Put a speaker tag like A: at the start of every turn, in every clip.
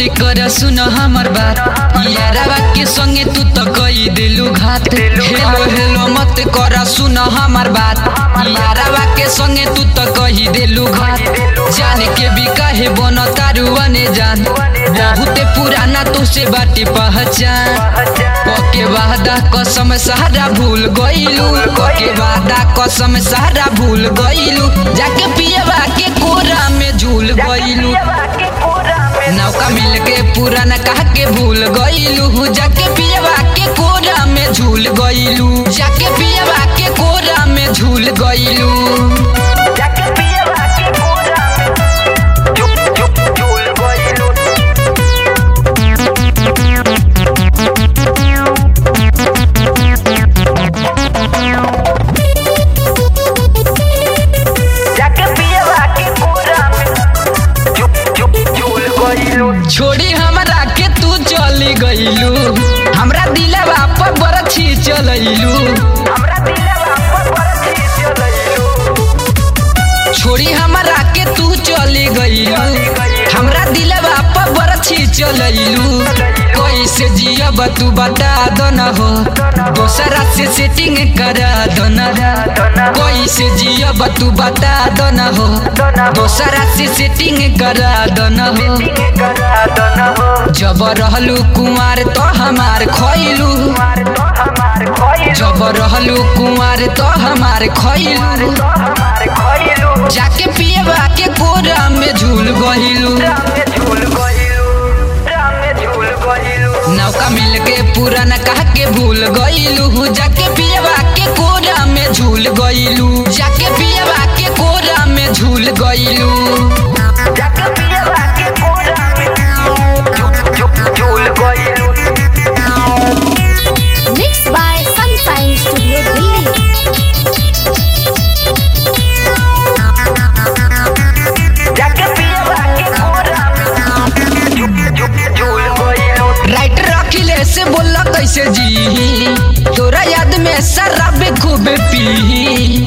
A: कर सुन हमर बात, यारवा के संगे तू तो कई दिलू घात। हेलो हेलो मत कर सुन हमर बात, यारवा के संगे तू तो कही दिलू घात। जान के भी काहे बन तारुआने जान, बहुते पुराना तुसे बाटी पहचान। के वादा कसम सहारा भूल गइलू, के वादा कसम सहारा भूल गइलू, जाके पियवा के कोरा में झूल गइलू। नौका मिल के पुराना कह के भूल गइलू, जाके पियवा के कोरा में झूल गइलू, जाके पियवा के कोरा में झूल गइलू। छोड़ी हमरा के तू चली गइलू, हमरा दिलवा पर बरछी चलैलू। छोड़ी हमरा के तू चली गइलू, हमरा दिलवा पर बरछी चलैलू। कैसे जियब तू बता दो न हो, दोसरा से सेटिंग करा दो न। कैसे जियब तू बता दो न हो, दोसरा से सेटिंग करा दो न हो। जब रहलू कुमार तो हमार खइलू, जब रहलू कुमार तो हमार खइलू, जाके पियवा के कोरा में झूल गइलू। नौका मिल के पुराना कह के भूल गइलू, जाके पियवा के कोरा में झूल गइलू, जाके पियवा के कोरा में झूल गइलू।
B: Mixed by Sunshine Studio Delhi.
A: Writer अखिले से बोला कैसे जी, तोरा याद में शराब खूब पी।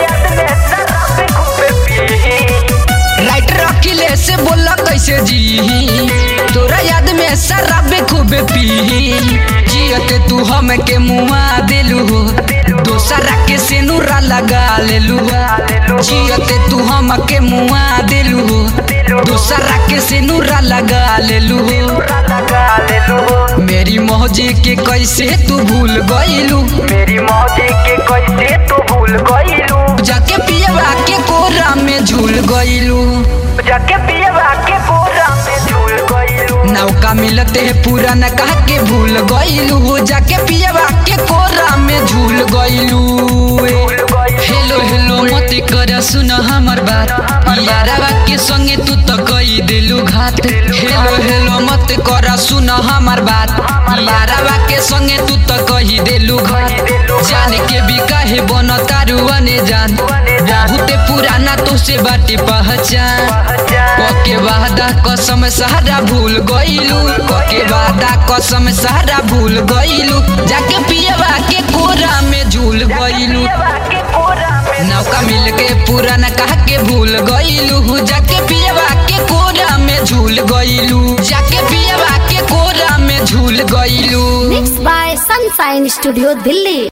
A: राइटर अखिले से बोला कैसे जी, तोरा याद में शराब खूब पी। जियते तू हम के मुआ दिलू हो, दोसरा के सेनुरा लगा लेलू। जियते तू हम के मुआ दिलू हो, दोसरा के सेनुरा लगा लेलू। मेरी मौजी के कैसे तू भूल गइलू,
C: मेरी मौजी के कैसे तू भूल गइलू,
A: जाके पियवा के कोरा में झूल गइलू,
C: जाके पियवा के कोरा में झूल गइलू।
A: नौका मिलते है पुराना कह के भूल गइलू, जाके पियवा के कोरा में झूल गइलू। हेलो हेलो मत कर सुन हमर बात, यारवा के संगे तू तो कई दिलू घात। हेलो हेलो मत कर सुन हमर बात, यारवा के संगे तू तो कही दिलू घात। जान के भी काहे बन तारुआने जान, बहुते पुराना तुसे बाटी पहचान। के वादा कसम सहारा भूल गइलू, के वादा कसम सहारा भूल गइलू, जाके पियवा के कोरा में झूल गइलू। नौका मिल के पुराना कह के भूल गइलू, जाके पियवा के कोरा में झूल गइलू, जाके पियवा के कोरा में झूल गइलू।
B: Mixed by Sunshine Studio Delhi.